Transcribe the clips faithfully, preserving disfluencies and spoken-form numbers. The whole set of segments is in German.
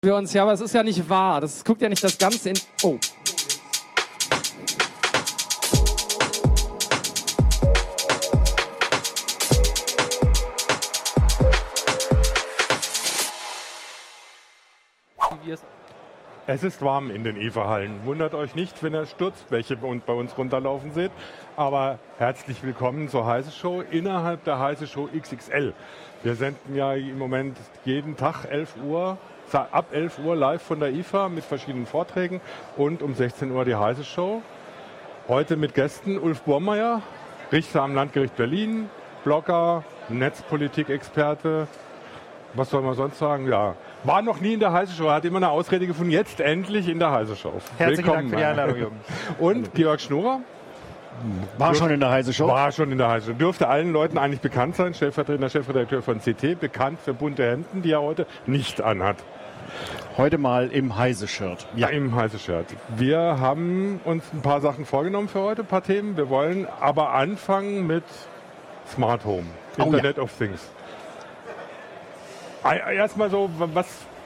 wir uns, ja, aber es ist ja nicht wahr. Das guckt ja nicht das Ganze in... Oh. Es ist warm in den IFA-Hallen. Wundert euch nicht, wenn ihr Sturzbäche bei uns runterlaufen seht. Aber herzlich willkommen zur Heise Show innerhalb der Heise Show X X L. Wir senden ja im Moment jeden Tag elf Uhr, ab elf Uhr live von der IFA mit verschiedenen Vorträgen und um sechzehn Uhr die Heise Show. Heute mit Gästen Ulf Bormeier, Richter am Landgericht Berlin, Blogger, Netzpolitik-Experte. Was soll man sonst sagen? Ja, war noch nie in der Heise Show, hat immer eine Ausrede gefunden, jetzt endlich in der Heise Show. Herzlichen Willkommen, Dank für die Einladung, Jürgen. Und Georg Schnorer? War Dürf, schon in der Heise Show? War schon in der Heise Show. Dürfte allen Leuten eigentlich bekannt sein, stellvertretender Chefredakteur von C T, bekannt für bunte Hemden, die er heute nicht anhat. Heute mal im Heise-Shirt. Ja, im Heise-Shirt. Wir haben uns ein paar Sachen vorgenommen für heute, ein paar Themen. Wir wollen aber anfangen mit Smart Home, oh, Internet ja. of Things. Erstmal so, was...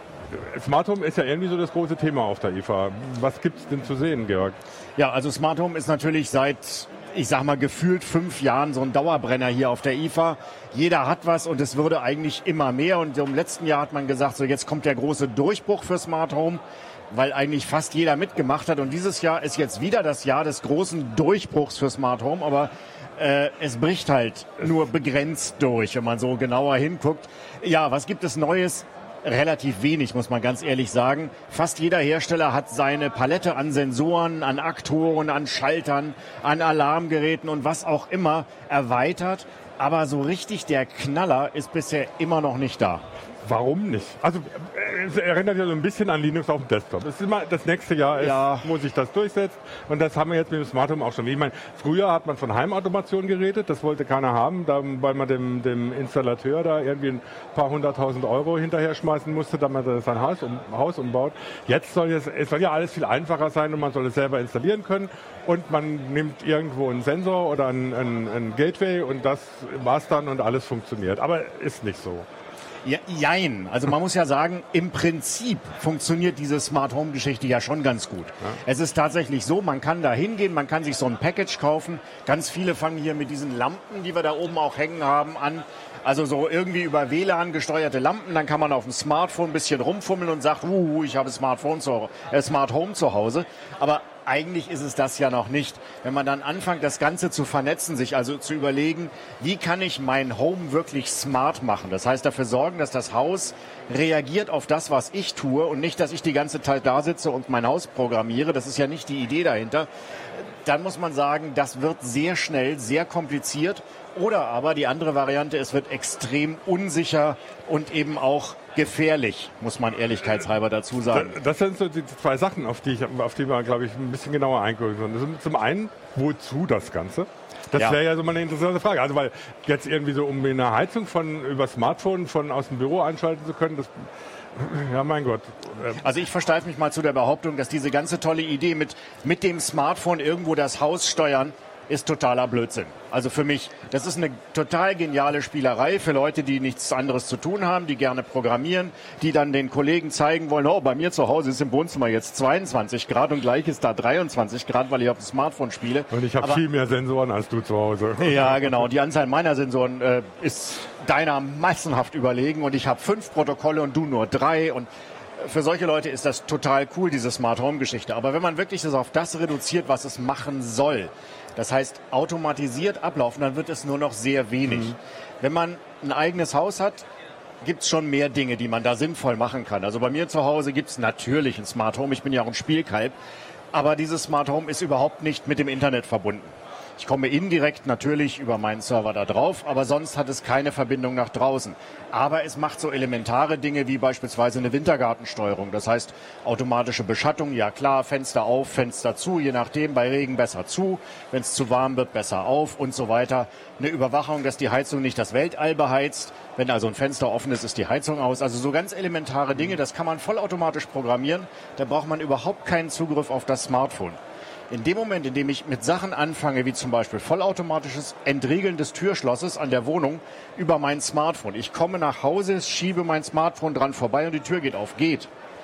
Smart Home ist ja irgendwie so das große Thema auf der IFA. Was gibt es denn zu sehen, Georg? Ja, also Smart Home ist natürlich seit, ich sag mal, gefühlt fünf Jahren so ein Dauerbrenner hier auf der IFA. Jeder hat was und es würde eigentlich immer mehr. Und im letzten Jahr hat man gesagt, so jetzt kommt der große Durchbruch für Smart Home, weil eigentlich fast jeder mitgemacht hat. Und dieses Jahr ist jetzt wieder das Jahr des großen Durchbruchs für Smart Home. Aber äh, es bricht halt nur begrenzt durch, wenn man so genauer hinguckt. Ja, was gibt es Neues? Relativ wenig, muss man ganz ehrlich sagen. Fast jeder Hersteller hat seine Palette an Sensoren, an Aktoren, an Schaltern, an Alarmgeräten und was auch immer erweitert. Aber so richtig der Knaller ist bisher immer noch nicht da. Warum nicht? Also es erinnert ja so ein bisschen an Linux auf dem Desktop. Das ist immer das nächste Jahr, ist, ja. wo sich das durchsetzt. Und das haben wir jetzt mit dem Smart Home auch schon. Ich meine, früher hat man von Heimautomation geredet. Das wollte keiner haben, da, weil man dem, dem Installateur da irgendwie ein paar hunderttausend Euro hinterher schmeißen musste, damit er sein Haus, um, Haus umbaut. Jetzt soll es, es soll ja alles viel einfacher sein und man soll es selber installieren können. Und man nimmt irgendwo einen Sensor oder ein, ein, ein Gateway und das war's dann und alles funktioniert. Aber ist nicht so. Ja, jein. Also man muss ja sagen, im Prinzip funktioniert diese Smart Home Geschichte ja schon ganz gut. Ja. Es ist tatsächlich so, man kann da hingehen, man kann sich so ein Package kaufen. Ganz viele fangen hier mit diesen Lampen, die wir da oben auch hängen haben, an. Also so irgendwie über W L A N gesteuerte Lampen. Dann kann man auf dem Smartphone ein bisschen rumfummeln und sagt, uh, ich habe Smartphone zu, äh, Smart Home zu Hause. Aber eigentlich ist es das ja noch nicht. Wenn man dann anfängt, das Ganze zu vernetzen, sich also zu überlegen, wie kann ich mein Home wirklich smart machen? Das heißt, dafür sorgen, dass das Haus reagiert auf das, was ich tue und nicht, dass ich die ganze Zeit da sitze und mein Haus programmiere. Das ist ja nicht die Idee dahinter. Dann muss man sagen, das wird sehr schnell, sehr kompliziert. Oder aber die andere Variante, es wird extrem unsicher und eben auch gefährlich, muss man ehrlichkeitshalber dazu sagen. Das sind so die zwei Sachen, auf die, ich, auf die wir, glaube ich, ein bisschen genauer eingehen sollen. Zum einen, wozu das Ganze? Das ja. wäre ja so mal eine interessante Frage. Also weil jetzt irgendwie so, um eine Heizung von über Smartphone von aus dem Büro einschalten zu können, das... Ja, mein Gott. Also ich versteife mich mal zu der Behauptung, dass diese ganze tolle Idee mit, mit dem Smartphone irgendwo das Haus steuern, ist totaler Blödsinn. Also für mich, das ist eine total geniale Spielerei für Leute, die nichts anderes zu tun haben, die gerne programmieren, die dann den Kollegen zeigen wollen, oh, bei mir zu Hause ist im Wohnzimmer jetzt zweiundzwanzig Grad und gleich ist da dreiundzwanzig Grad, weil ich auf dem Smartphone spiele. Und ich habe viel mehr Sensoren als du zu Hause. Ja, genau. Die Anzahl meiner Sensoren äh, ist deiner massenhaft überlegen und ich habe fünf Protokolle und du nur drei und für solche Leute ist das total cool, diese Smart Home Geschichte. Aber wenn man wirklich das auf das reduziert, was es machen soll, das heißt automatisiert ablaufen, dann wird es nur noch sehr wenig. Mhm. Wenn man ein eigenes Haus hat, gibt es schon mehr Dinge, die man da sinnvoll machen kann. Also bei mir zu Hause gibt es natürlich ein Smart Home. Ich bin ja auch ein Spielkalb. Aber dieses Smart Home ist überhaupt nicht mit dem Internet verbunden. Ich komme indirekt natürlich über meinen Server da drauf, aber sonst hat es keine Verbindung nach draußen. Aber es macht so elementare Dinge wie beispielsweise eine Wintergartensteuerung. Das heißt, automatische Beschattung, ja klar, Fenster auf, Fenster zu, je nachdem, bei Regen besser zu, wenn es zu warm wird, besser auf und so weiter. Eine Überwachung, dass die Heizung nicht das Weltall beheizt. Wenn also ein Fenster offen ist, ist die Heizung aus. Also so ganz elementare Dinge, das kann man vollautomatisch programmieren. Da braucht man überhaupt keinen Zugriff auf das Smartphone. In dem Moment, in dem ich mit Sachen anfange, wie zum Beispiel vollautomatisches Entriegeln des Türschlosses an der Wohnung über mein Smartphone. Ich komme nach Hause, schiebe mein Smartphone dran vorbei und die Tür geht auf. Geht.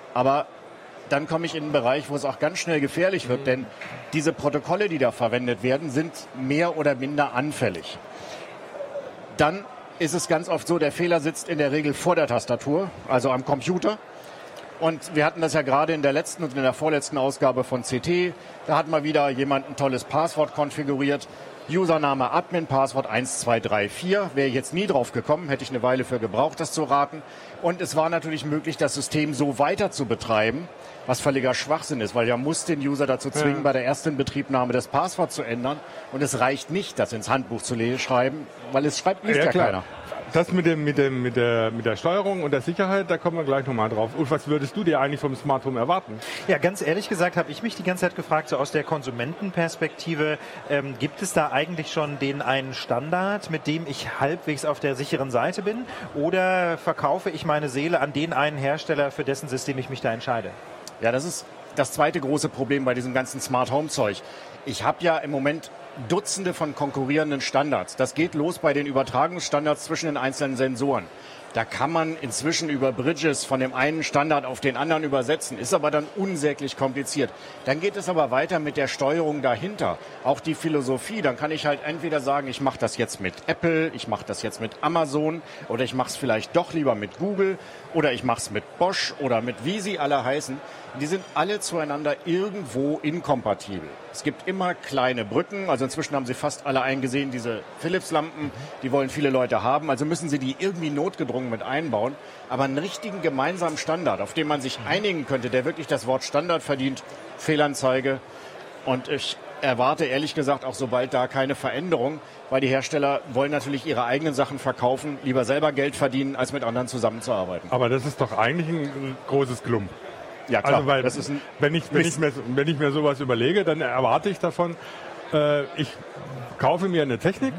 Aber dann komme ich in einen Bereich, wo es auch ganz schnell gefährlich wird, denn diese Protokolle, die da verwendet werden, sind mehr oder minder anfällig. Dann ist es ganz oft so, der Fehler sitzt in der Regel vor der Tastatur, also am Computer. Und wir hatten das ja gerade in der letzten und in der vorletzten Ausgabe von C T. Da hat mal wieder jemand ein tolles Passwort konfiguriert. Username Admin, Passwort eins zwei drei vier. Wäre ich jetzt nie drauf gekommen, hätte ich eine Weile für gebraucht, das zu raten. Und es war natürlich möglich, das System so weiter zu betreiben, was völliger Schwachsinn ist, weil ja muss den User dazu zwingen, ja. bei der ersten Inbetriebnahme das Passwort zu ändern. Und es reicht nicht, das ins Handbuch zu schreiben, weil es schreibt liest ja, ja keiner. Das mit, dem, mit, dem, mit, der, mit der Steuerung und der Sicherheit, da kommen wir gleich nochmal drauf. Und was würdest du dir eigentlich vom Smart Home erwarten? Ja, ganz ehrlich gesagt habe ich mich die ganze Zeit gefragt, so aus der Konsumentenperspektive, ähm, gibt es da eigentlich schon den einen Standard, mit dem ich halbwegs auf der sicheren Seite bin? Oder verkaufe ich meine Seele an den einen Hersteller, für dessen System ich mich da entscheide? Ja, das ist das zweite große Problem bei diesem ganzen Smart Home Zeug. Ich habe ja im Moment Dutzende von konkurrierenden Standards. Das geht los bei den Übertragungsstandards zwischen den einzelnen Sensoren. Da kann man inzwischen über Bridges von dem einen Standard auf den anderen übersetzen, ist aber dann unsäglich kompliziert. Dann geht es aber weiter mit der Steuerung dahinter, auch die Philosophie. Dann kann ich halt entweder sagen, ich mache das jetzt mit Apple, ich mache das jetzt mit Amazon oder ich mache es vielleicht doch lieber mit Google oder ich mache es mit Bosch oder mit wie sie alle heißen. Die sind alle zueinander irgendwo inkompatibel. Es gibt immer kleine Brücken, also inzwischen haben sie fast alle eingesehen, diese Philips-Lampen, die wollen viele Leute haben, also müssen sie die irgendwie notgedrungen mit einbauen. Aber einen richtigen gemeinsamen Standard, auf den man sich einigen könnte, der wirklich das Wort Standard verdient, Fehlanzeige. Und ich erwarte ehrlich gesagt auch sobald da keine Veränderung, weil die Hersteller wollen natürlich ihre eigenen Sachen verkaufen, lieber selber Geld verdienen, als mit anderen zusammenzuarbeiten. Aber das ist doch eigentlich ein großes Klump. Ja, klar. Also, weil das ist ein wenn, ich, wenn, ich mir, wenn ich mir sowas überlege, dann erwarte ich davon, äh, ich kaufe mir eine Technik,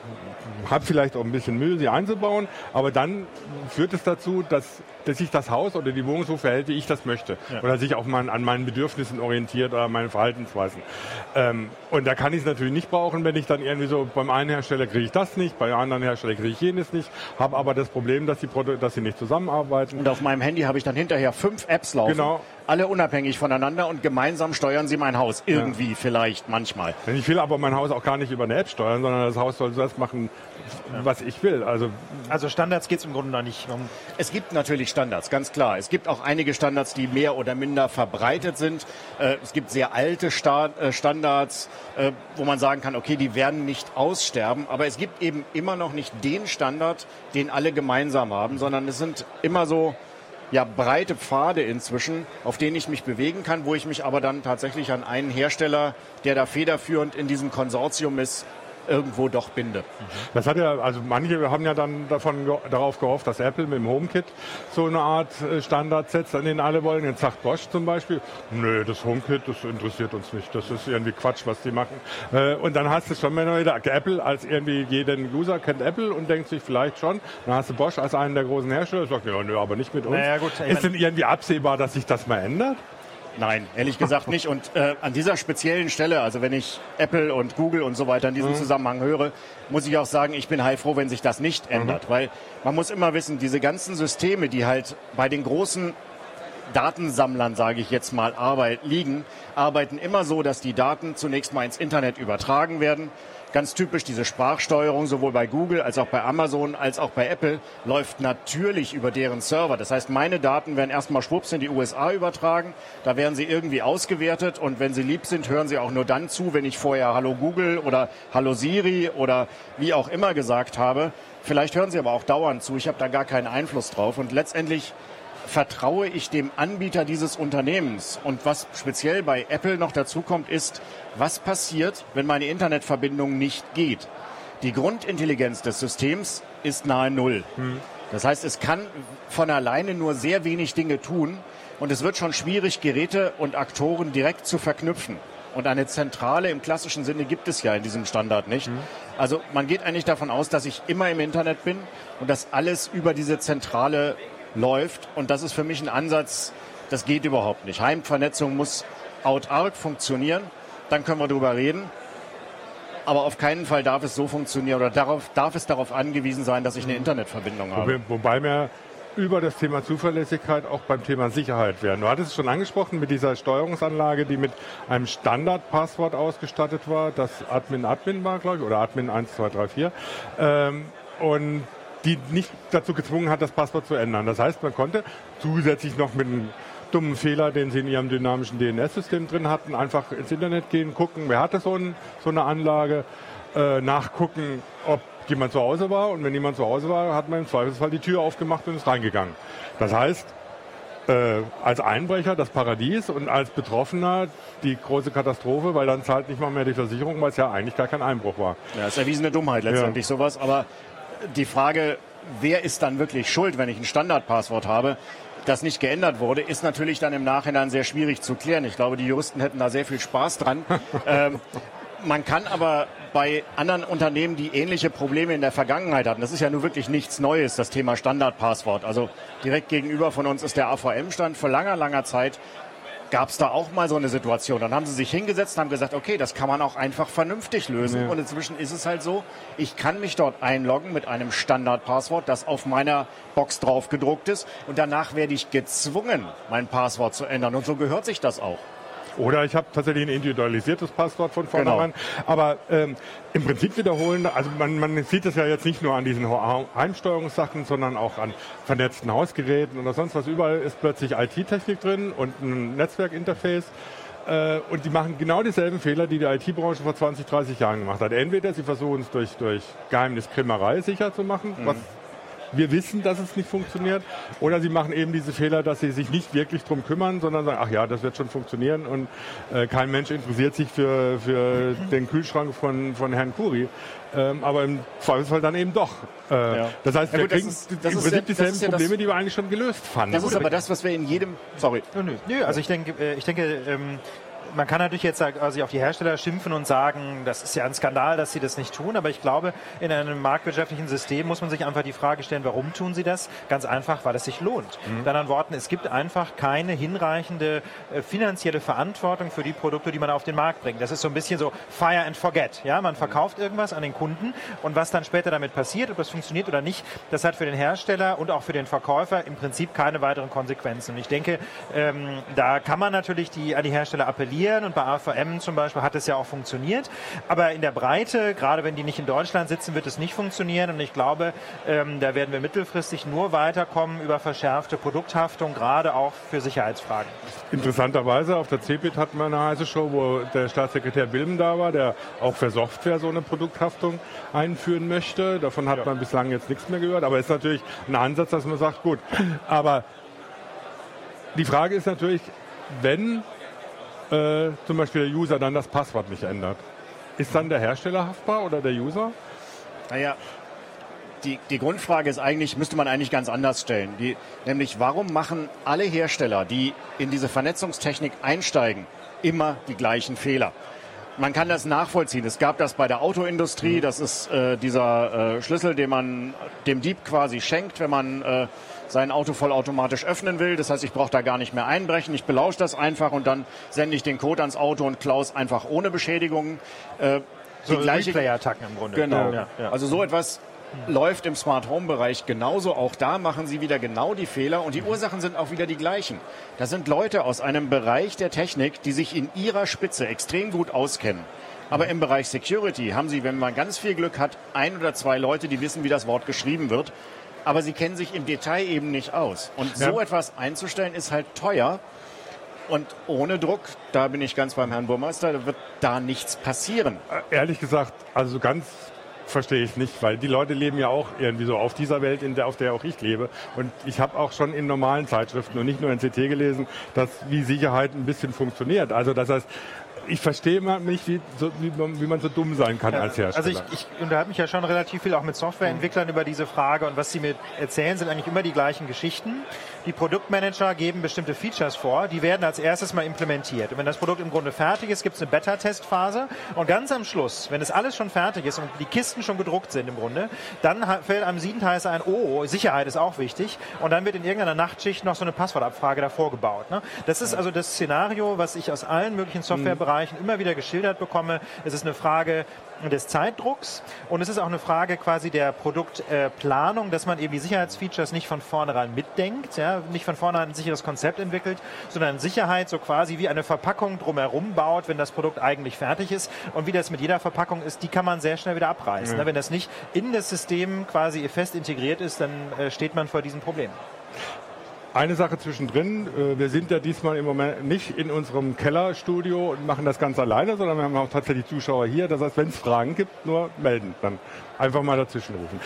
habe vielleicht auch ein bisschen Mühe, sie einzubauen, aber dann führt es dazu, dass, dass sich das Haus oder die Wohnung so verhält, wie ich das möchte. Ja. Oder sich auch mal an meinen Bedürfnissen orientiert oder meinen Verhaltensweisen. Ähm, und da kann ich es natürlich nicht brauchen, wenn ich dann irgendwie so, beim einen Hersteller kriege ich das nicht, bei einem anderen Hersteller kriege ich jenes nicht, habe aber das Problem, dass, die Produ- dass sie nicht zusammenarbeiten. Und auf meinem Handy habe ich dann hinterher fünf Apps laufen. Genau. Alle unabhängig voneinander und gemeinsam steuern sie mein Haus. Irgendwie, ja. vielleicht, manchmal. Ich will aber mein Haus auch gar nicht über eine App steuern, sondern das Haus soll das machen, was ich will. Also, also Standards geht es im Grunde noch nicht um. Es gibt natürlich Standards, ganz klar. Es gibt auch einige Standards, die mehr oder minder verbreitet sind. Äh, es gibt sehr alte Sta- äh, Standards, äh, wo man sagen kann, okay, die werden nicht aussterben. Aber es gibt eben immer noch nicht den Standard, den alle gemeinsam haben, sondern es sind immer so ja, breite Pfade inzwischen, auf denen ich mich bewegen kann, wo ich mich aber dann tatsächlich an einen Hersteller, der da federführend in diesem Konsortium ist, irgendwo doch binde. Das hat ja, also manche haben ja dann davon darauf gehofft, dass Apple mit dem HomeKit so eine Art Standard setzt, an den alle wollen. Jetzt sagt Bosch zum Beispiel, nö, das HomeKit, das interessiert uns nicht. Das ist irgendwie Quatsch, was die machen. Und dann hast du schon mal wieder Apple als irgendwie jeden User kennt Apple und denkt sich vielleicht schon. Dann hast du Bosch als einen der großen Hersteller, sagt, ja, nö, aber nicht mit uns. Naja, gut, ist denn irgendwie absehbar, dass sich das mal ändert? Nein, ehrlich gesagt nicht. Und äh, an dieser speziellen Stelle, also wenn ich Apple und Google und so weiter in diesem mhm. Zusammenhang höre, muss ich auch sagen, ich bin heilfroh, wenn sich das nicht ändert. Mhm. Weil man muss immer wissen, diese ganzen Systeme, die halt bei den großen Datensammlern, sage ich jetzt mal, Arbeit liegen, arbeiten immer so, dass die Daten zunächst mal ins Internet übertragen werden. Ganz typisch diese Sprachsteuerung, sowohl bei Google als auch bei Amazon als auch bei Apple, läuft natürlich über deren Server. Das heißt, meine Daten werden erstmal schwupps in die U S A übertragen. Da werden sie irgendwie ausgewertet und wenn sie lieb sind, hören sie auch nur dann zu, wenn ich vorher Hallo Google oder Hallo Siri oder wie auch immer gesagt habe. Vielleicht hören sie aber auch dauernd zu. Ich habe da gar keinen Einfluss drauf. Und letztendlich vertraue ich dem Anbieter dieses Unternehmens. Und was speziell bei Apple noch dazu kommt, ist, was passiert, wenn meine Internetverbindung nicht geht? Die Grundintelligenz des Systems ist nahe Null. Hm. Das heißt, es kann von alleine nur sehr wenig Dinge tun und es wird schon schwierig, Geräte und Aktoren direkt zu verknüpfen. Und eine Zentrale im klassischen Sinne gibt es ja in diesem Standard nicht. Hm. Also man geht eigentlich davon aus, dass ich immer im Internet bin und dass alles über diese Zentrale läuft. Und das ist für mich ein Ansatz, das geht überhaupt nicht. Heimvernetzung muss autark funktionieren. Dann können wir darüber reden. Aber auf keinen Fall darf es so funktionieren oder darauf, darf es darauf angewiesen sein, dass ich eine Internetverbindung habe. Wobei mir über das Thema Zuverlässigkeit auch beim Thema Sicherheit werden. Du hattest es schon angesprochen mit dieser Steuerungsanlage, die mit einem Standardpasswort ausgestattet war, das Admin Admin war, glaube ich, oder Admin eins zwei drei vier. Ähm, und die nicht dazu gezwungen hat, das Passwort zu ändern. Das heißt, man konnte zusätzlich noch mit einem dummen Fehler, den sie in ihrem dynamischen D N S-System drin hatten, einfach ins Internet gehen, gucken, wer hatte so, ein, so eine Anlage, äh, nachgucken, ob jemand zu Hause war. Und wenn jemand zu Hause war, hat man im Zweifelsfall die Tür aufgemacht und ist reingegangen. Das heißt, äh, als Einbrecher das Paradies und als Betroffener die große Katastrophe, weil dann zahlt nicht mal mehr die Versicherung, weil es ja eigentlich gar kein Einbruch war. Ja, das ist erwiesene Dummheit letztendlich, ja. Sowas. Aber die Frage, wer ist dann wirklich schuld, wenn ich ein Standardpasswort habe, das nicht geändert wurde, ist natürlich dann im Nachhinein sehr schwierig zu klären. Ich glaube, die Juristen hätten da sehr viel Spaß dran. ähm, man kann aber bei anderen Unternehmen, die ähnliche Probleme in der Vergangenheit hatten, das ist ja nun wirklich nichts Neues, das Thema Standardpasswort. Also direkt gegenüber von uns ist der A V M-Stand. Vor langer, langer Zeit gab es da auch mal so eine Situation. Dann haben sie sich hingesetzt und haben gesagt, okay, das kann man auch einfach vernünftig lösen. Ja. Und inzwischen ist es halt so, ich kann mich dort einloggen mit einem Standardpasswort, das auf meiner Box drauf gedruckt ist. Und danach werde ich gezwungen, mein Passwort zu ändern. Und so gehört sich das auch. Oder ich habe tatsächlich ein individualisiertes Passwort von vornherein. Genau. Aber ähm, im Prinzip wiederholen, also man, man sieht es ja jetzt nicht nur an diesen Heimsteuerungssachen, sondern auch an vernetzten Hausgeräten oder sonst was. Überall ist plötzlich I T-Technik drin und ein Netzwerkinterface. Äh, und die machen genau dieselben Fehler, die die I T-Branche vor zwanzig, dreißig Jahren gemacht hat. Entweder sie versuchen es durch, durch Geheimniskrämerei sicher zu machen, mhm. was wir wissen, dass es nicht funktioniert. Oder sie machen eben diese Fehler, dass sie sich nicht wirklich drum kümmern, sondern sagen, ach ja, das wird schon funktionieren. Und äh, kein Mensch interessiert sich für, für den Kühlschrank von, von Herrn Kuri. Ähm, aber im Zweifelsfall dann eben doch. Äh, ja. Das heißt, ja, wir gut, kriegen das ist, das im Prinzip ja, dieselben ja Probleme, das, die wir eigentlich schon gelöst fanden. Das ist aber das, was wir in jedem... Sorry. Nö, nö. nö also ich denke, ich denke ähm, man kann natürlich jetzt also auf die Hersteller schimpfen und sagen, das ist ja ein Skandal, dass sie das nicht tun, aber ich glaube, in einem marktwirtschaftlichen System muss man sich einfach die Frage stellen, warum tun sie das? Ganz einfach, weil es sich lohnt. Mhm. Mit anderen Worten, es gibt einfach keine hinreichende äh, finanzielle Verantwortung für die Produkte, die man auf den Markt bringt. Das ist so ein bisschen so fire and forget. Ja? Man verkauft irgendwas an den Kunden und was dann später damit passiert, ob das funktioniert oder nicht, das hat für den Hersteller und auch für den Verkäufer im Prinzip keine weiteren Konsequenzen. Und ich denke, ähm, da kann man natürlich die, an die Hersteller appellieren, und bei A V M zum Beispiel hat es ja auch funktioniert. Aber in der Breite, gerade wenn die nicht in Deutschland sitzen, wird es nicht funktionieren. Und ich glaube, ähm, da werden wir mittelfristig nur weiterkommen über verschärfte Produkthaftung, gerade auch für Sicherheitsfragen. Interessanterweise, auf der C eBIT hatten wir eine heiße Show, wo der Staatssekretär Bilm da war, der auch für Software so eine Produkthaftung einführen möchte. Davon hat ja. man bislang jetzt nichts mehr gehört. Aber es ist natürlich ein Ansatz, dass man sagt, gut. Aber die Frage ist natürlich, wenn Äh, zum Beispiel der User dann das Passwort nicht ändert. Ist dann der Hersteller haftbar oder der User? Naja, die, die Grundfrage ist eigentlich, müsste man eigentlich ganz anders stellen. Die, nämlich, warum machen alle Hersteller, die in diese Vernetzungstechnik einsteigen, immer die gleichen Fehler? Man kann das nachvollziehen. Es gab das bei der Autoindustrie. Das ist äh, dieser äh, Schlüssel, den man dem Dieb quasi schenkt, wenn man äh, sein Auto vollautomatisch öffnen will. Das heißt, ich brauche da gar nicht mehr einbrechen. Ich belausche das einfach und dann sende ich den Code ans Auto und klaue es einfach ohne Beschädigungen. Äh, so Replay-Attacken im Grunde. Genau. Ja, ja. Also so etwas läuft im Smart-Home-Bereich genauso. Auch da machen sie wieder genau die Fehler und die Ursachen sind auch wieder die gleichen. Das sind Leute aus einem Bereich der Technik, die sich in ihrer Spitze extrem gut auskennen. Aber im Bereich Security haben sie, wenn man ganz viel Glück hat, ein oder zwei Leute, die wissen, wie das Wort geschrieben wird. Aber sie kennen sich im Detail eben nicht aus. Und so ja. etwas einzustellen ist halt teuer. Und ohne Druck, da bin ich ganz beim Herrn Burmeister, wird da nichts passieren. Ehrlich gesagt, also ganz verstehe ich nicht, weil die Leute leben ja auch irgendwie so auf dieser Welt, in der, auf der auch ich lebe. Und ich habe auch schon in normalen Zeitschriften und nicht nur in C T gelesen, dass wie Sicherheit ein bisschen funktioniert. Also das heißt, ich verstehe nicht, wie, so, wie, man, wie man so dumm sein kann ja, als Hersteller. Also ich, ich unterhalte mich ja schon relativ viel auch mit Softwareentwicklern mhm. über diese Frage und was sie mir erzählen, sind eigentlich immer die gleichen Geschichten. Die Produktmanager geben bestimmte Features vor, die werden als erstes mal implementiert. Und wenn das Produkt im Grunde fertig ist, gibt es eine Beta-Testphase und ganz am Schluss, wenn es alles schon fertig ist und die Kisten schon gedruckt sind im Grunde, dann fällt einem Siedendheißer ein, oh, Sicherheit ist auch wichtig und dann wird in irgendeiner Nachtschicht noch so eine Passwortabfrage davor gebaut. Ne? Das ist also das Szenario, was ich aus allen möglichen Softwarebereichen Bereichen immer wieder geschildert bekomme. Es ist eine Frage des Zeitdrucks und es ist auch eine Frage quasi der Produktplanung, äh, dass man eben die Sicherheitsfeatures nicht von vornherein mitdenkt, ja, nicht von vornherein ein sicheres Konzept entwickelt, sondern Sicherheit so quasi wie eine Verpackung drumherum baut, wenn das Produkt eigentlich fertig ist. Und wie das mit jeder Verpackung ist, die kann man sehr schnell wieder abreißen. Ja. Wenn das nicht in das System quasi fest integriert ist, dann äh, steht man vor diesem Problem. Eine Sache zwischendrin, wir sind ja diesmal im Moment nicht in unserem Kellerstudio und machen das ganz alleine, sondern wir haben auch tatsächlich Zuschauer hier. Das heißt, wenn es Fragen gibt, nur melden, dann einfach mal dazwischen rufen.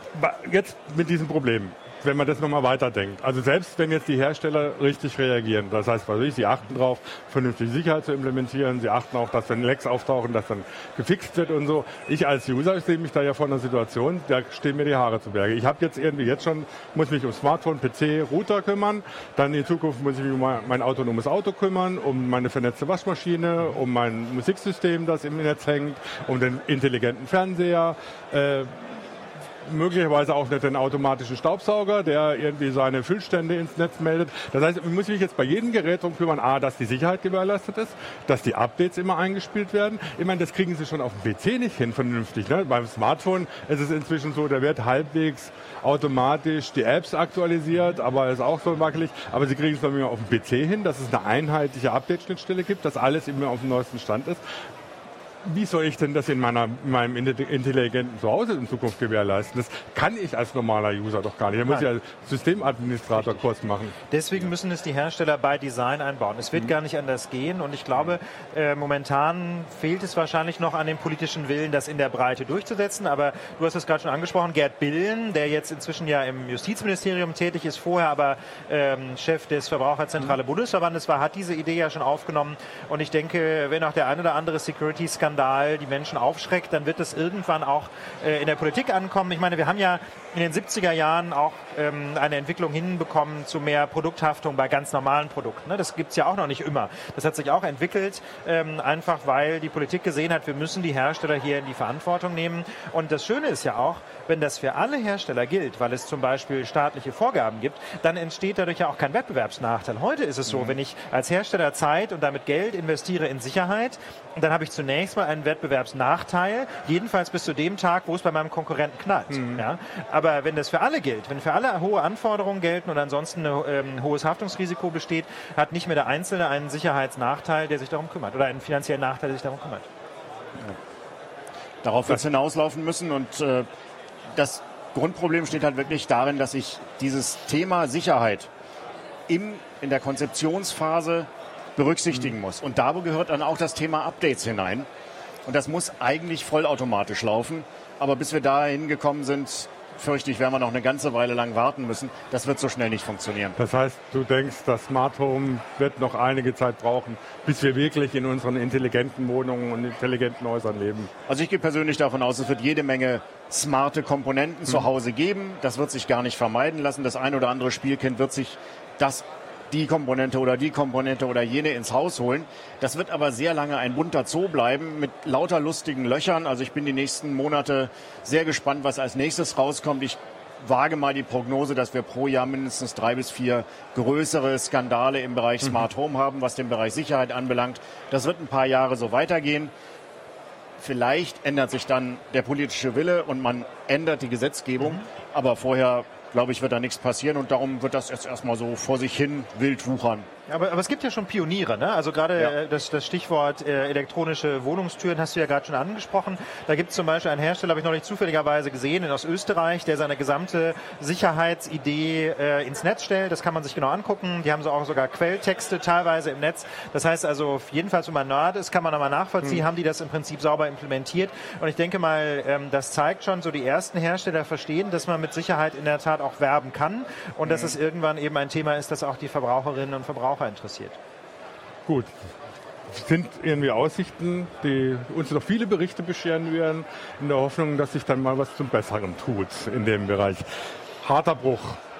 Jetzt mit diesem Problem, wenn man das nochmal weiterdenkt. Also selbst wenn jetzt die Hersteller richtig reagieren, das heißt, was weiß ich, sie achten darauf, vernünftige Sicherheit zu implementieren, sie achten auch, dass wenn Lecks auftauchen, dass dann gefixt wird und so. Ich als User, ich sehe mich da ja vor einer Situation, da stehen mir die Haare zu Berge. Ich habe jetzt irgendwie jetzt schon, muss mich um Smartphone, P C, Router kümmern, dann in Zukunft muss ich mich um mein autonomes Auto kümmern, um meine vernetzte Waschmaschine, um mein Musiksystem, das im Netz hängt, um den intelligenten Fernseher, äh, möglicherweise auch nicht den automatischen Staubsauger, der irgendwie seine Füllstände ins Netz meldet. Das heißt, ich muss mich jetzt bei jedem Gerät darum kümmern, a, dass die Sicherheit gewährleistet ist, dass die Updates immer eingespielt werden. Ich meine, das kriegen sie schon auf dem P C nicht hin, vernünftig. Ne? Beim Smartphone ist es inzwischen so, da wird halbwegs automatisch die Apps aktualisiert, aber ist auch so wackelig. Aber sie kriegen es dann immer auf dem P C hin, dass es eine einheitliche Update-Schnittstelle gibt, dass alles immer auf dem neuesten Stand ist. Wie soll ich denn das in, meiner, in meinem intelligenten Zuhause in Zukunft gewährleisten? Das kann ich als normaler User doch gar nicht. Da muss ich als Systemadministrator-Kurs machen. Deswegen müssen es die Hersteller bei Design einbauen. Es wird mhm. gar nicht anders gehen. Und ich glaube, äh, momentan fehlt es wahrscheinlich noch an dem politischen Willen, das in der Breite durchzusetzen. Aber du hast es gerade schon angesprochen, Gerd Billen, der jetzt inzwischen ja im Justizministerium tätig ist, vorher aber ähm, Chef des Verbraucherzentrale mhm. Bundesverbandes war, hat diese Idee ja schon aufgenommen. Und ich denke, wenn auch der ein oder andere Security-Skandal die Menschen aufschreckt, dann wird es irgendwann auch äh, in der Politik ankommen. Ich meine, wir haben ja in den siebziger Jahren auch ähm, eine Entwicklung hinbekommen zu mehr Produkthaftung bei ganz normalen Produkten. Ne? Das gibt es ja auch noch nicht immer. Das hat sich auch entwickelt, ähm, einfach weil die Politik gesehen hat, wir müssen die Hersteller hier in die Verantwortung nehmen. Und das Schöne ist ja auch, wenn das für alle Hersteller gilt, weil es zum Beispiel staatliche Vorgaben gibt, dann entsteht dadurch ja auch kein Wettbewerbsnachteil. Heute ist es so, mhm. wenn ich als Hersteller Zeit und damit Geld investiere in Sicherheit, dann habe ich zunächst mal einen Wettbewerbsnachteil, jedenfalls bis zu dem Tag, wo es bei meinem Konkurrenten knallt. Mhm. Ja? Aber wenn das für alle gilt, wenn für alle hohe Anforderungen gelten und ansonsten ein ähm, hohes Haftungsrisiko besteht, hat nicht mehr der Einzelne einen Sicherheitsnachteil, der sich darum kümmert, oder einen finanziellen Nachteil, der sich darum kümmert. Ja. Darauf wird es hinauslaufen müssen und äh, das Grundproblem steht halt wirklich darin, dass ich dieses Thema Sicherheit im, in der Konzeptionsphase berücksichtigen muss. Und da gehört dann auch das Thema Updates hinein. Und das muss eigentlich vollautomatisch laufen. Aber bis wir dahin gekommen sind, fürchte ich, werden wir noch eine ganze Weile lang warten müssen. Das wird so schnell nicht funktionieren. Das heißt, du denkst, das Smart Home wird noch einige Zeit brauchen, bis wir wirklich in unseren intelligenten Wohnungen und intelligenten Häusern leben? Also ich gehe persönlich davon aus, es wird jede Menge smarte Komponenten mhm. zu Hause geben. Das wird sich gar nicht vermeiden lassen. Das ein oder andere Spielkind wird sich das die Komponente oder die Komponente oder jene ins Haus holen. Das wird aber sehr lange ein bunter Zoo bleiben mit lauter lustigen Löchern. Also ich bin die nächsten Monate sehr gespannt, was als nächstes rauskommt. Ich wage mal die Prognose, dass wir pro Jahr mindestens drei bis vier größere Skandale im Bereich Smart Home haben, was den Bereich Sicherheit anbelangt. Das wird ein paar Jahre so weitergehen. Vielleicht ändert sich dann der politische Wille und man ändert die Gesetzgebung. Mhm. Aber vorher, glaube ich, wird da nichts passieren und darum wird das jetzt erstmal so vor sich hin wild wuchern. Aber, aber es gibt ja schon Pioniere, ne? Also gerade ja. das, das Stichwort äh, elektronische Wohnungstüren hast du ja gerade schon angesprochen. Da gibt es zum Beispiel einen Hersteller, habe ich noch nicht zufälligerweise gesehen, aus Österreich, der seine gesamte Sicherheitsidee äh, ins Netz stellt. Das kann man sich genau angucken. Die haben so auch sogar Quelltexte teilweise im Netz. Das heißt also, jedenfalls, wenn man Nerd ist, kann man nochmal nachvollziehen, hm. haben die das im Prinzip sauber implementiert. Und ich denke mal, ähm, das zeigt schon, so die ersten Hersteller verstehen, dass man mit Sicherheit in der Tat auch werben kann und hm. dass es irgendwann eben ein Thema ist, das auch die Verbraucherinnen und Verbraucher interessiert. Gut. Es sind irgendwie Aussichten, die uns noch viele Berichte bescheren werden, in der Hoffnung, dass sich dann mal was zum Besseren tut in dem Bereich. Harter Bruch.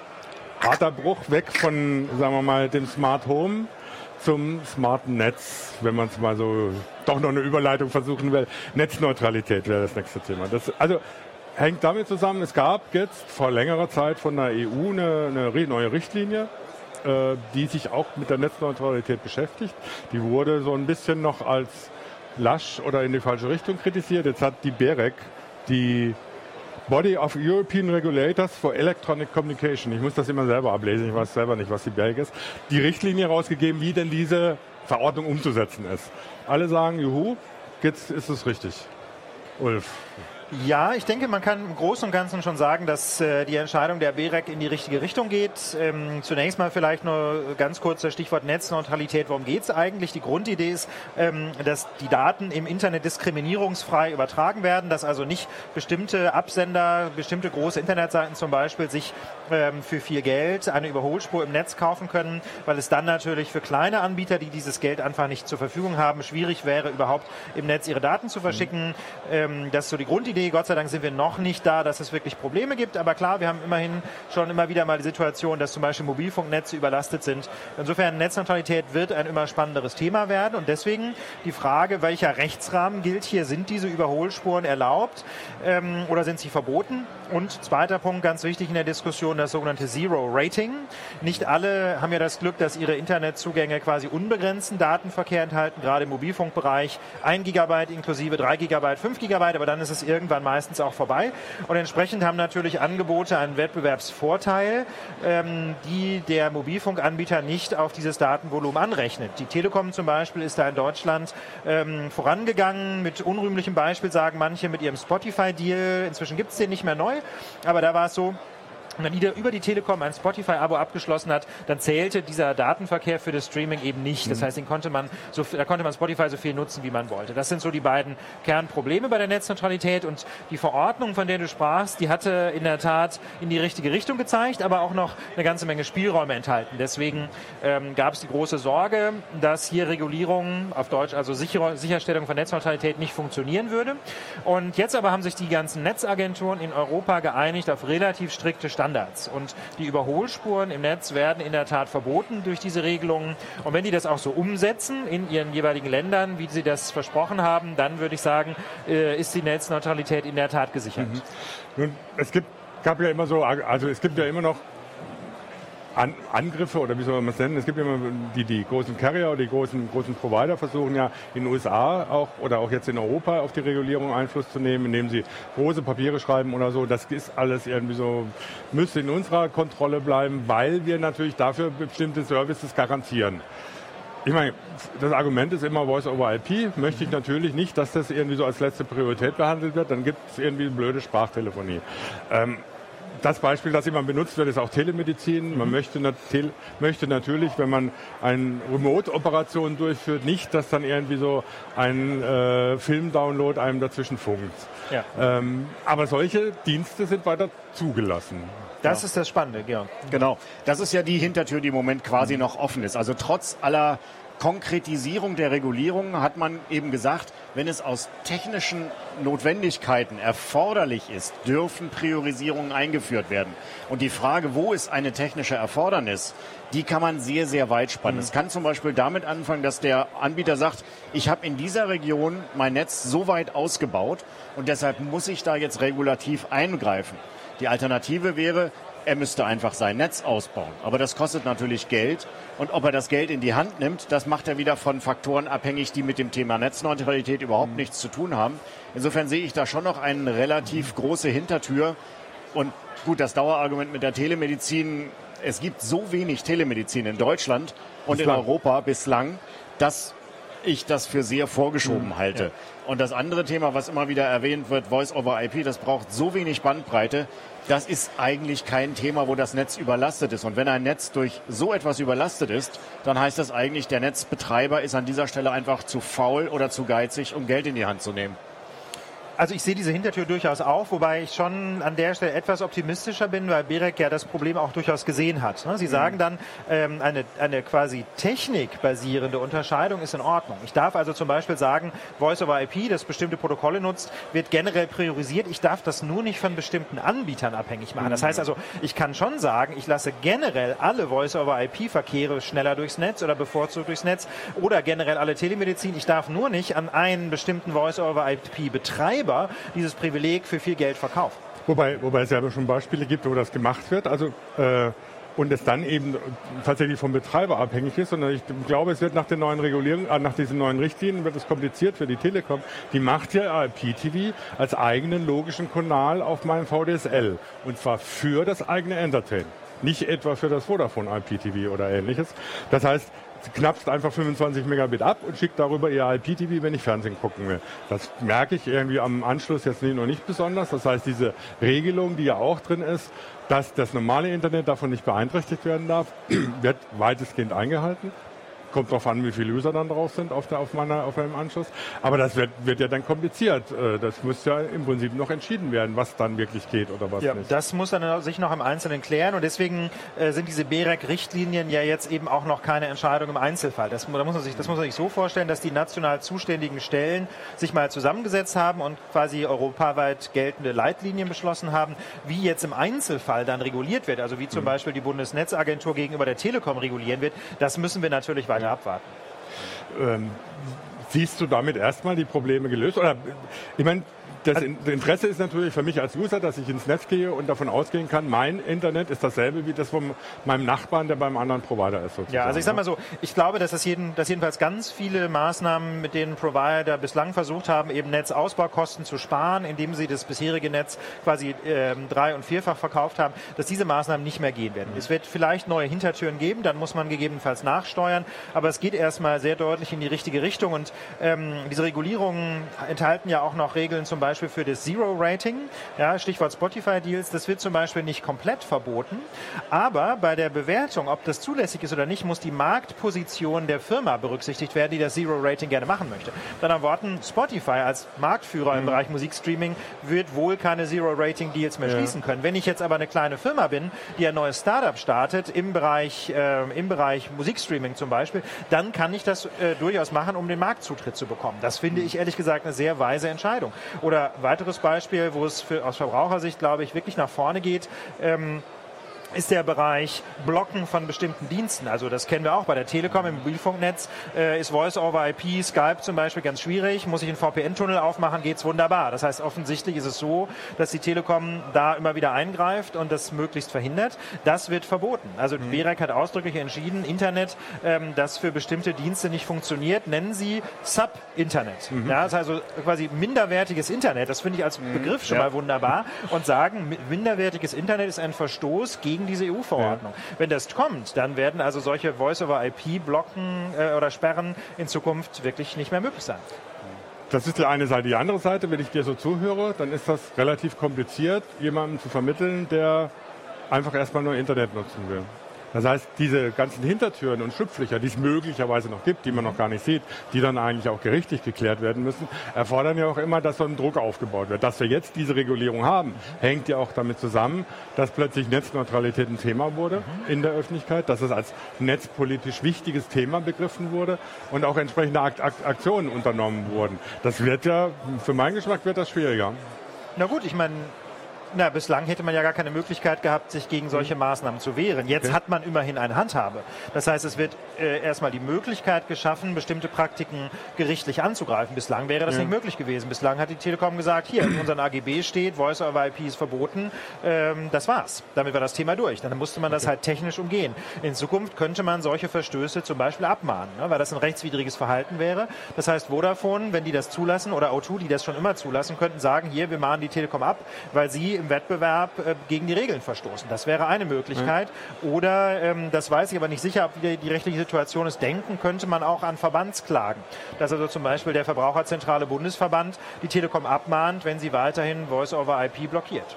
Harter Bruch weg von, sagen wir mal, dem Smart Home zum smarten Netz, wenn man es mal so doch noch eine Überleitung versuchen will. Netzneutralität wäre das nächste Thema. Das, also hängt damit zusammen, es gab jetzt vor längerer Zeit von der E U eine, eine neue Richtlinie, äh, die sich auch mit der Netzneutralität beschäftigt. Die wurde so ein bisschen noch als lasch oder in die falsche Richtung kritisiert. Jetzt hat die BEREC, die Body of European Regulators for Electronic Communication, ich muss das immer selber ablesen, ich weiß selber nicht, was die BEREC ist, die Richtlinie rausgegeben, wie denn diese Verordnung umzusetzen ist. Alle sagen, juhu, jetzt ist es richtig. Ulf. Ja, ich denke, man kann im Großen und Ganzen schon sagen, dass äh, die Entscheidung der BEREC in die richtige Richtung geht. Ähm, zunächst mal vielleicht nur ganz kurz das Stichwort Netzneutralität. Worum geht es eigentlich? Die Grundidee ist, ähm, dass die Daten im Internet diskriminierungsfrei übertragen werden, dass also nicht bestimmte Absender, bestimmte große Internetseiten zum Beispiel sich ähm, für viel Geld eine Überholspur im Netz kaufen können, weil es dann natürlich für kleine Anbieter, die dieses Geld einfach nicht zur Verfügung haben, schwierig wäre, überhaupt im Netz ihre Daten zu verschicken. Mhm. Ähm, das ist so die Grundidee. Gott sei Dank sind wir noch nicht da, dass es wirklich Probleme gibt. Aber klar, wir haben immerhin schon immer wieder mal die Situation, dass zum Beispiel Mobilfunknetze überlastet sind. Insofern, Netzneutralität wird ein immer spannenderes Thema werden. Und deswegen die Frage, welcher Rechtsrahmen gilt hier? Sind diese Überholspuren erlaubt ähm, oder sind sie verboten? Und zweiter Punkt, ganz wichtig in der Diskussion, das sogenannte Zero Rating. Nicht alle haben ja das Glück, dass ihre Internetzugänge quasi unbegrenzten Datenverkehr enthalten, gerade im Mobilfunkbereich. ein Gigabyte inklusive drei Gigabyte, fünf Gigabyte, aber dann ist es irgendwann meistens auch vorbei. Und entsprechend haben natürlich Angebote einen Wettbewerbsvorteil, ähm, die der Mobilfunkanbieter nicht auf dieses Datenvolumen anrechnet. Die Telekom zum Beispiel ist da in Deutschland ähm, vorangegangen. Mit unrühmlichem Beispiel sagen manche mit ihrem Spotify-Deal. Inzwischen gibt es den nicht mehr neu, aber da war es so, wenn man über die Telekom ein Spotify-Abo abgeschlossen hat, dann zählte dieser Datenverkehr für das Streaming eben nicht. Das heißt, den konnte man so, da konnte man Spotify so viel nutzen, wie man wollte. Das sind so die beiden Kernprobleme bei der Netzneutralität. Und die Verordnung, von der du sprachst, die hatte in der Tat in die richtige Richtung gezeigt, aber auch noch eine ganze Menge Spielräume enthalten. Deswegen ähm, gab es die große Sorge, dass hier Regulierung, auf Deutsch also Sicher- Sicherstellung von Netzneutralität, nicht funktionieren würde. Und jetzt aber haben sich die ganzen Netzagenturen in Europa geeinigt auf relativ strikte Standards. Standards. Und die Überholspuren im Netz werden in der Tat verboten durch diese Regelungen. Und wenn die das auch so umsetzen in ihren jeweiligen Ländern, wie sie das versprochen haben, dann würde ich sagen, äh, ist die Netzneutralität in der Tat gesichert. Mhm. Nun, es gibt, gab ja immer so, also es gibt ja immer noch An Angriffe, oder wie soll man es nennen? Es gibt immer die, die großen Carrier oder die großen, großen Provider versuchen ja in den U S A auch oder auch jetzt in Europa auf die Regulierung Einfluss zu nehmen, indem sie große Papiere schreiben oder so. Das ist alles irgendwie so, müsste in unserer Kontrolle bleiben, weil wir natürlich dafür bestimmte Services garantieren. Ich meine, das Argument ist immer Voice over I P. Möchte ich natürlich nicht, dass das irgendwie so als letzte Priorität behandelt wird. Dann gibt es irgendwie blöde Sprachtelefonie. Ähm, Das Beispiel, das immer benutzt wird, ist auch Telemedizin. Man möchte, nat möchte natürlich, wenn man eine Remote-Operation durchführt, nicht, dass dann irgendwie so ein äh, Film-Download einem dazwischen funkt. Ja. Ähm, aber solche Dienste sind weiter zugelassen. Das ja. ist das Spannende, ja. Genau. Das ist ja die Hintertür, die im Moment quasi noch offen ist. Also trotz aller Konkretisierung der Regulierung hat man eben gesagt, wenn es aus technischen Notwendigkeiten erforderlich ist, dürfen Priorisierungen eingeführt werden. Und die Frage, wo ist eine technische Erfordernis, die kann man sehr, sehr weit spannen. Es mhm. kann zum Beispiel damit anfangen, dass der Anbieter sagt, ich habe in dieser Region mein Netz so weit ausgebaut und deshalb muss ich da jetzt regulativ eingreifen. Die Alternative wäre, er müsste einfach sein Netz ausbauen. Aber das kostet natürlich Geld. Und ob er das Geld in die Hand nimmt, das macht er wieder von Faktoren abhängig, die mit dem Thema Netzneutralität überhaupt mhm. nichts zu tun haben. Insofern sehe ich da schon noch eine relativ große Hintertür. Und gut, das Dauerargument mit der Telemedizin, es gibt so wenig Telemedizin in Deutschland und bislang. in Europa bislang, dass ich das für sehr vorgeschoben mhm. halte. Ja. Und das andere Thema, was immer wieder erwähnt wird, Voice over I P, das braucht so wenig Bandbreite. Das ist eigentlich kein Thema, wo das Netz überlastet ist. Und wenn ein Netz durch so etwas überlastet ist, dann heißt das eigentlich, der Netzbetreiber ist an dieser Stelle einfach zu faul oder zu geizig, um Geld in die Hand zu nehmen. Also ich sehe diese Hintertür durchaus auch, wobei ich schon an der Stelle etwas optimistischer bin, weil BEREC ja das Problem auch durchaus gesehen hat. Sie sagen dann, ähm, eine, eine quasi technikbasierende Unterscheidung ist in Ordnung. Ich darf also zum Beispiel sagen, Voice over I P, das bestimmte Protokolle nutzt, wird generell priorisiert. Ich darf das nur nicht von bestimmten Anbietern abhängig machen. Das heißt also, ich kann schon sagen, ich lasse generell alle Voice over I P-Verkehre schneller durchs Netz oder bevorzugt durchs Netz oder generell alle Telemedizin. Ich darf nur nicht an einen bestimmten Voice over I P-Betreiber dieses Privileg für viel Geld verkauft. Wobei, wobei es ja schon Beispiele gibt, wo das gemacht wird. Also äh, und es dann eben tatsächlich vom Betreiber abhängig ist, sondern ich glaube, es wird nach den neuen Regulierungen, äh, nach diesen neuen Richtlinien wird es kompliziert für die Telekom. Die macht ja I P T V als eigenen logischen Kanal auf meinem V D S L und zwar für das eigene Entertain, nicht etwa für das Vodafone I P T V oder ähnliches. Das heißt, sie knapst einfach fünfundzwanzig Megabit ab und schickt darüber ihr I P T V, wenn ich Fernsehen gucken will. Das merke ich irgendwie am Anschluss jetzt noch nicht besonders. Das heißt, diese Regelung, die ja auch drin ist, dass das normale Internet davon nicht beeinträchtigt werden darf, wird weitestgehend eingehalten. Kommt darauf an, wie viele User dann drauf sind auf, der, auf, meiner, auf meinem Anschluss. Aber das wird, wird ja dann kompliziert. Das muss ja im Prinzip noch entschieden werden, was dann wirklich geht oder was ja, nicht. Das muss dann sich noch im Einzelnen klären. Und deswegen äh, sind diese B E R E C-Richtlinien ja jetzt eben auch noch keine Entscheidung im Einzelfall. Das, da muss man sich, das muss man sich so vorstellen, dass die national zuständigen Stellen sich mal zusammengesetzt haben und quasi europaweit geltende Leitlinien beschlossen haben, wie jetzt im Einzelfall dann reguliert wird. Also wie zum mhm. Beispiel die Bundesnetzagentur gegenüber der Telekom regulieren wird. Das müssen wir natürlich weiter abwarten. Ähm, siehst du damit erstmal die Probleme gelöst? Oder ich meine, das Interesse ist natürlich für mich als User, dass ich ins Netz gehe und davon ausgehen kann, mein Internet ist dasselbe wie das von meinem Nachbarn, der beim anderen Provider ist. Sozusagen. Ja, also ich sag mal so, ich glaube, dass das jeden, dass jedenfalls ganz viele Maßnahmen, mit denen Provider bislang versucht haben, eben Netzausbaukosten zu sparen, indem sie das bisherige Netz quasi ähm, drei- und vierfach verkauft haben, dass diese Maßnahmen nicht mehr gehen werden. Mhm. Es wird vielleicht neue Hintertüren geben, dann muss man gegebenenfalls nachsteuern, aber es geht erstmal sehr deutlich in die richtige Richtung und ähm, diese Regulierungen enthalten ja auch noch Regeln zum Beispiel für das Zero-Rating, ja, Stichwort Spotify-Deals, das wird zum Beispiel nicht komplett verboten, aber bei der Bewertung, ob das zulässig ist oder nicht, muss die Marktposition der Firma berücksichtigt werden, die das Zero-Rating gerne machen möchte. Mit anderen Worten, Spotify als Marktführer mhm. im Bereich Musikstreaming wird wohl keine Zero-Rating-Deals mehr ja. schließen können. Wenn ich jetzt aber eine kleine Firma bin, die ein neues Startup startet, im Bereich, äh, im Bereich Musikstreaming zum Beispiel, dann kann ich das äh, durchaus machen, um den Marktzutritt zu bekommen. Das finde ich ehrlich gesagt eine sehr weise Entscheidung. Oder weiteres Beispiel, wo es für, aus Verbrauchersicht, glaube ich, wirklich nach vorne geht, ähm, ist der Bereich Blocken von bestimmten Diensten. Also das kennen wir auch bei der Telekom im Mobilfunknetz. Äh, ist Voice-over-I P, Skype zum Beispiel ganz schwierig. Muss ich einen V P N-Tunnel aufmachen, geht's wunderbar. Das heißt, offensichtlich ist es so, dass die Telekom da immer wieder eingreift und das möglichst verhindert. Das wird verboten. Also mhm. B E R E C hat ausdrücklich entschieden, Internet, ähm, das für bestimmte Dienste nicht funktioniert, nennen sie Sub-Internet. Mhm. Ja, das ist also quasi minderwertiges Internet. Das finde ich als Begriff schon ja. mal wunderbar. Und sagen, minderwertiges Internet ist ein Verstoß gegen diese E U-Verordnung. Ja. Wenn das kommt, dann werden also solche Voice-over-I P-Blocken äh, oder Sperren in Zukunft wirklich nicht mehr möglich sein. Das ist die eine Seite. Die andere Seite, wenn ich dir so zuhöre, dann ist das relativ kompliziert, jemandem zu vermitteln, der einfach erstmal nur Internet nutzen will. Das heißt, diese ganzen Hintertüren und Schlupflöcher, die es möglicherweise noch gibt, die man noch gar nicht sieht, die dann eigentlich auch gerichtlich geklärt werden müssen, erfordern ja auch immer, dass so ein Druck aufgebaut wird. Dass wir jetzt diese Regulierung haben, hängt ja auch damit zusammen, dass plötzlich Netzneutralität ein Thema wurde in der Öffentlichkeit, dass es als netzpolitisch wichtiges Thema begriffen wurde und auch entsprechende Akt- Akt- Aktionen unternommen wurden. Das wird ja, für meinen Geschmack wird das schwieriger. Na gut, ich meine, Na, bislang hätte man ja gar keine Möglichkeit gehabt, sich gegen solche Maßnahmen zu wehren. Jetzt okay. hat man immerhin eine Handhabe. Das heißt, es wird äh, erstmal die Möglichkeit geschaffen, bestimmte Praktiken gerichtlich anzugreifen. Bislang wäre das ja. nicht möglich gewesen. Bislang hat die Telekom gesagt, hier in unseren A G B steht, Voice-over-I P ist verboten. Ähm, das war's. Damit war das Thema durch. Dann musste man das okay. halt technisch umgehen. In Zukunft könnte man solche Verstöße zum Beispiel abmahnen, ne, weil das ein rechtswidriges Verhalten wäre. Das heißt, Vodafone, wenn die das zulassen, oder O zwei, die das schon immer zulassen, könnten sagen, hier, wir mahnen die Telekom ab, weil sie im Wettbewerb äh, gegen die Regeln verstoßen. Das wäre eine Möglichkeit. Mhm. Oder, ähm, das weiß ich aber nicht sicher, ob die, die rechtliche Situation ist, denken könnte man auch an Verbandsklagen. Dass also zum Beispiel der Verbraucherzentrale Bundesverband die Telekom abmahnt, wenn sie weiterhin Voice-over-I P blockiert.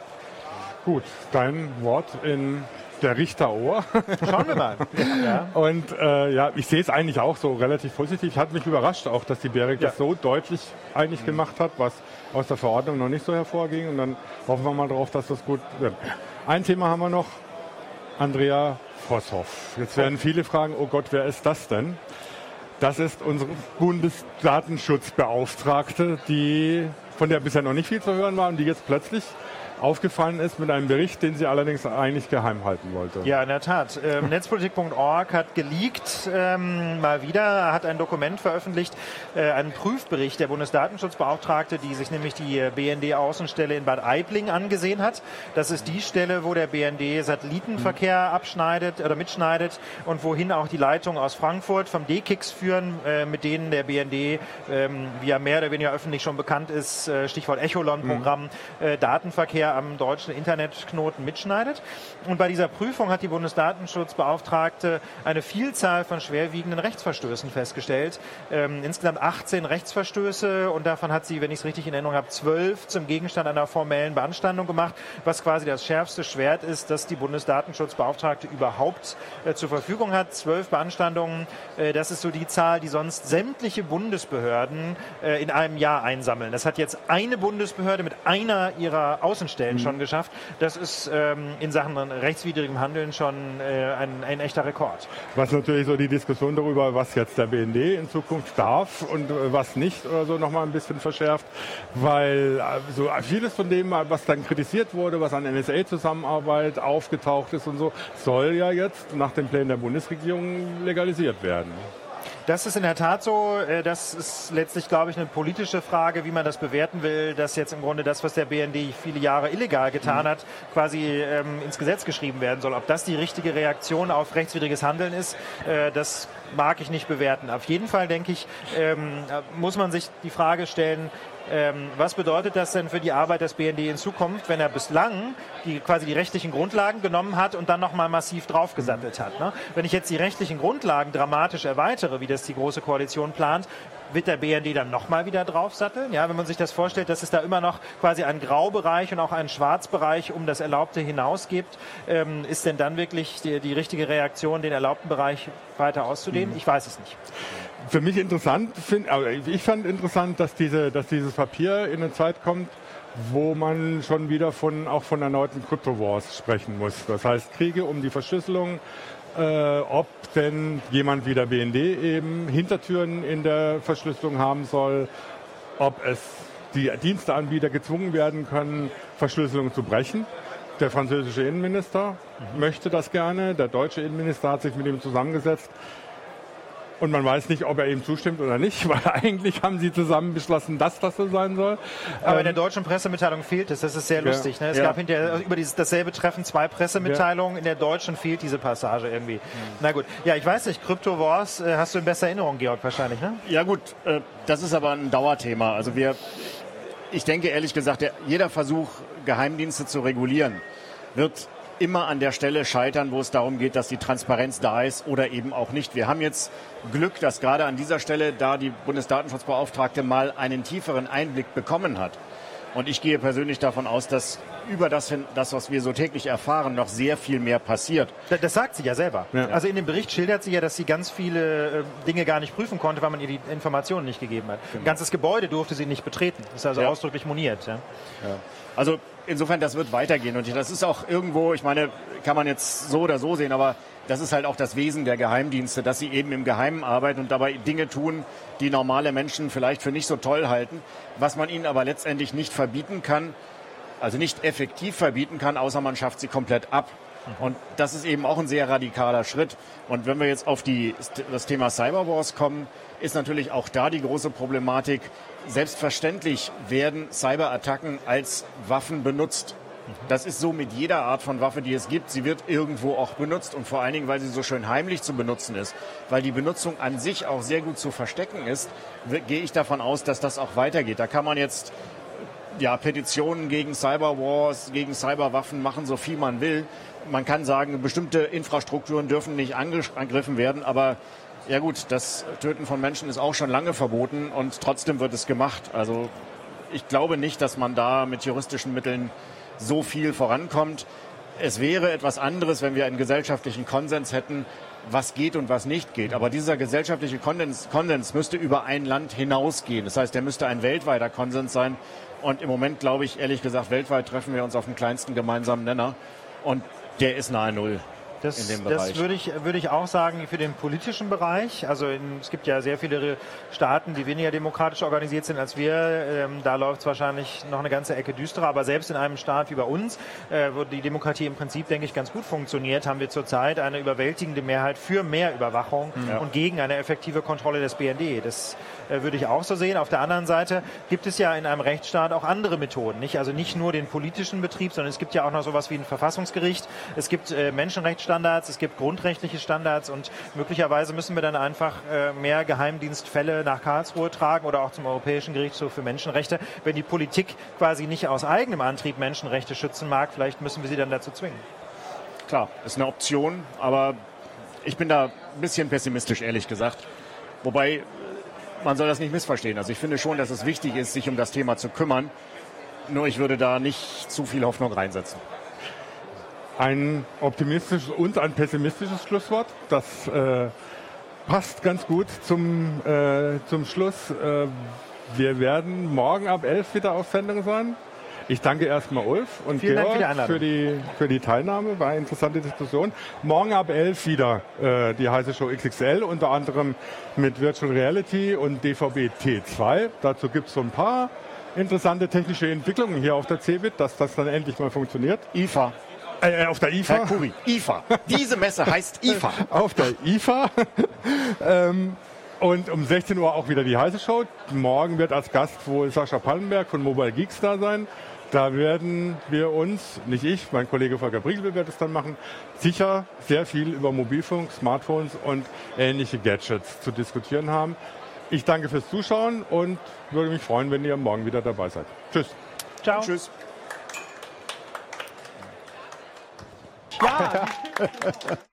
Gut, dein Wort in der Richterohr. Schauen wir mal. Ja. Und äh, ja, ich sehe es eigentlich auch so relativ positiv. Hat mich überrascht auch, dass die B E R E C ja. das so deutlich eigentlich mhm. gemacht hat, was aus der Verordnung noch nicht so hervorging. Und dann hoffen wir mal drauf, dass das gut wird. Ein Thema haben wir noch. Andrea Vosshoff. Jetzt werden viele fragen, oh Gott, wer ist das denn? Das ist unsere Bundesdatenschutzbeauftragte, die, von der bisher noch nicht viel zu hören war und die jetzt plötzlich aufgefallen ist mit einem Bericht, den sie allerdings eigentlich geheim halten wollte. Ja, in der Tat. Ähm, Netzpolitik Punkt org hat geleakt, ähm, mal wieder, hat ein Dokument veröffentlicht, äh, einen Prüfbericht der Bundesdatenschutzbeauftragte, die sich nämlich die B N D-Außenstelle in Bad Aibling angesehen hat. Das ist die Stelle, wo der B N D Satellitenverkehr mhm. abschneidet oder mitschneidet und wohin auch die Leitungen aus Frankfurt vom D K I X führen, äh, mit denen der B N D, ähm, wie ja mehr oder weniger öffentlich schon bekannt ist, äh, Stichwort Echolon-Programm, mhm. äh, Datenverkehr am deutschen Internetknoten mitschneidet. Und bei dieser Prüfung hat die Bundesdatenschutzbeauftragte eine Vielzahl von schwerwiegenden Rechtsverstößen festgestellt. Ähm, insgesamt achtzehn Rechtsverstöße und davon hat sie, wenn ich es richtig in Erinnerung habe, zwölf zum Gegenstand einer formellen Beanstandung gemacht, was quasi das schärfste Schwert ist, das die Bundesdatenschutzbeauftragte überhaupt äh, zur Verfügung hat. Zwölf Beanstandungen, äh, das ist so die Zahl, die sonst sämtliche Bundesbehörden äh, in einem Jahr einsammeln. Das hat jetzt eine Bundesbehörde mit einer ihrer Außenstellen mhm. schon geschafft. Das ist ähm, in Sachen rechtswidrigem Handeln schon äh, ein, ein echter Rekord. Was natürlich so die Diskussion darüber, was jetzt der B N D in Zukunft darf und äh, was nicht oder so nochmal ein bisschen verschärft, weil äh, so vieles von dem, was dann kritisiert wurde, was an N S A-Zusammenarbeit aufgetaucht ist und so, soll ja jetzt nach den Plänen der Bundesregierung legalisiert werden. Das ist in der Tat so. Das ist letztlich, glaube ich, eine politische Frage, wie man das bewerten will, dass jetzt im Grunde das, was der B N D viele Jahre illegal getan hat, quasi ähm, ins Gesetz geschrieben werden soll. Ob das die richtige Reaktion auf rechtswidriges Handeln ist, äh, das mag ich nicht bewerten. Auf jeden Fall, denke ich, ähm, muss man sich die Frage stellen, Ähm, was bedeutet das denn für die Arbeit des B N D in Zukunft, wenn er bislang die, quasi die rechtlichen Grundlagen genommen hat und dann nochmal massiv draufgesattelt hat? Ne? Wenn ich jetzt die rechtlichen Grundlagen dramatisch erweitere, wie das die Große Koalition plant, wird der B N D dann nochmal wieder draufsatteln? Ja, wenn man sich das vorstellt, dass es da immer noch quasi einen Graubereich und auch einen Schwarzbereich um das Erlaubte hinaus gibt, ähm, ist denn dann wirklich die, die richtige Reaktion, den erlaubten Bereich weiter auszudehnen? Mhm. Ich weiß es nicht. Für mich interessant, find, also ich fand interessant, dass, diese, dass dieses Papier in eine Zeit kommt, wo man schon wieder von, auch von erneuten Crypto-Wars sprechen muss. Das heißt Kriege um die Verschlüsselung, äh, ob denn jemand wie der B N D eben Hintertüren in der Verschlüsselung haben soll, ob es die Diensteanbieter gezwungen werden können, Verschlüsselung zu brechen. Der französische Innenminister mhm. möchte das gerne, der deutsche Innenminister hat sich mit ihm zusammengesetzt. Und man weiß nicht, ob er ihm zustimmt oder nicht, weil eigentlich haben sie zusammen beschlossen, dass das so sein soll. Aber ähm, in der deutschen Pressemitteilung fehlt es. Das ist sehr lustig. Ja, ne? Es ja. gab hinterher über dieses, dasselbe Treffen zwei Pressemitteilungen. Ja. In der deutschen fehlt diese Passage irgendwie. Mhm. Na gut. Ja, ich weiß nicht. Crypto Wars äh, hast du in bester Erinnerung, Georg, wahrscheinlich, ne? Ja gut, äh, das ist aber ein Dauerthema. Also wir, ich denke ehrlich gesagt, der, jeder Versuch, Geheimdienste zu regulieren, wird immer an der Stelle scheitern, wo es darum geht, dass die Transparenz da ist oder eben auch nicht. Wir haben jetzt Glück, dass gerade an dieser Stelle, da die Bundesdatenschutzbeauftragte mal einen tieferen Einblick bekommen hat. Und ich gehe persönlich davon aus, dass über das, das, was wir so täglich erfahren, noch sehr viel mehr passiert. Das sagt sie ja selber. Ja. Also in dem Bericht schildert sie ja, dass sie ganz viele äh, Dinge gar nicht prüfen konnte, weil man ihr die Informationen nicht gegeben hat. Genau. Ein ganzes Gebäude durfte sie nicht betreten. Das ist also ja. ausdrücklich moniert. Ja. Ja. Also insofern, das wird weitergehen. Und das ist auch irgendwo, ich meine, kann man jetzt so oder so sehen, aber das ist halt auch das Wesen der Geheimdienste, dass sie eben im Geheimen arbeiten und dabei Dinge tun, die normale Menschen vielleicht für nicht so toll halten, was man ihnen aber letztendlich nicht verbieten kann, also nicht effektiv verbieten kann, außer man schafft sie komplett ab. Und das ist eben auch ein sehr radikaler Schritt. Und wenn wir jetzt auf die, das Thema Cyberwars kommen, ist natürlich auch da die große Problematik. Selbstverständlich werden Cyberattacken als Waffen benutzt. Das ist so mit jeder Art von Waffe, die es gibt. Sie wird irgendwo auch benutzt und vor allen Dingen, weil sie so schön heimlich zu benutzen ist, weil die Benutzung an sich auch sehr gut zu verstecken ist, gehe ich davon aus, dass das auch weitergeht. Da kann man jetzt ja, Petitionen gegen Cyberwars, gegen Cyberwaffen machen, so viel man will. Man kann sagen, bestimmte Infrastrukturen dürfen nicht angegriffen werden, aber ja gut, das Töten von Menschen ist auch schon lange verboten und trotzdem wird es gemacht. Also ich glaube nicht, dass man da mit juristischen Mitteln so viel vorankommt. Es wäre etwas anderes, wenn wir einen gesellschaftlichen Konsens hätten, was geht und was nicht geht. Aber dieser gesellschaftliche Konsens, Konsens müsste über ein Land hinausgehen. Das heißt, der müsste ein weltweiter Konsens sein. Und im Moment, glaube ich, ehrlich gesagt, weltweit treffen wir uns auf den kleinsten gemeinsamen Nenner. Und der ist nahe Null. Das, in dem Bereich. Das würde ich, würde ich auch sagen für den politischen Bereich. Also in, es gibt ja sehr viele Staaten, die weniger demokratisch organisiert sind als wir. Ähm, da läuft es wahrscheinlich noch eine ganze Ecke düsterer. Aber selbst in einem Staat wie bei uns, äh, wo die Demokratie im Prinzip, denke ich, ganz gut funktioniert, haben wir zurzeit eine überwältigende Mehrheit für mehr Überwachung ja. und gegen eine effektive Kontrolle des B N D. Das äh, würde ich auch so sehen. Auf der anderen Seite gibt es ja in einem Rechtsstaat auch andere Methoden. Nicht? Also nicht nur den politischen Betrieb, sondern es gibt ja auch noch sowas wie ein Verfassungsgericht. Es gibt äh, Menschenrechtsstandards. Es gibt grundrechtliche Standards und möglicherweise müssen wir dann einfach äh, mehr Geheimdienstfälle nach Karlsruhe tragen oder auch zum Europäischen Gerichtshof für Menschenrechte. Wenn die Politik quasi nicht aus eigenem Antrieb Menschenrechte schützen mag, vielleicht müssen wir sie dann dazu zwingen. Klar, ist eine Option, aber ich bin da ein bisschen pessimistisch, ehrlich gesagt. Wobei, man soll das nicht missverstehen. Also ich finde schon, dass es wichtig ist, sich um das Thema zu kümmern. Nur ich würde da nicht zu viel Hoffnung reinsetzen. Ein optimistisches und ein pessimistisches Schlusswort. Das äh, passt ganz gut zum, äh, zum Schluss. Äh, wir werden morgen ab elf wieder auf Sendung sein. Ich danke erstmal Ulf und Vielen Dank Georg für die für die, für die Teilnahme. War eine interessante Diskussion. Morgen ab elf wieder äh, die heiße Show X X L, unter anderem mit Virtual Reality und D V B T zwei. Dazu gibt es so ein paar interessante technische Entwicklungen hier auf der CeBIT, dass das dann endlich mal funktioniert. I F A. Äh, auf der I F A. Herr Kuri, I F A. Diese Messe heißt I F A. Auf der I F A. ähm, und um sechzehn Uhr auch wieder die heiße Show. Morgen wird als Gast wohl Sascha Pallenberg von Mobile Geeks da sein. Da werden wir uns, nicht ich, mein Kollege Volker Briegel wird es dann machen, sicher sehr viel über Mobilfunk, Smartphones und ähnliche Gadgets zu diskutieren haben. Ich danke fürs Zuschauen und würde mich freuen, wenn ihr morgen wieder dabei seid. Tschüss. Ciao. Tschüss. Ja.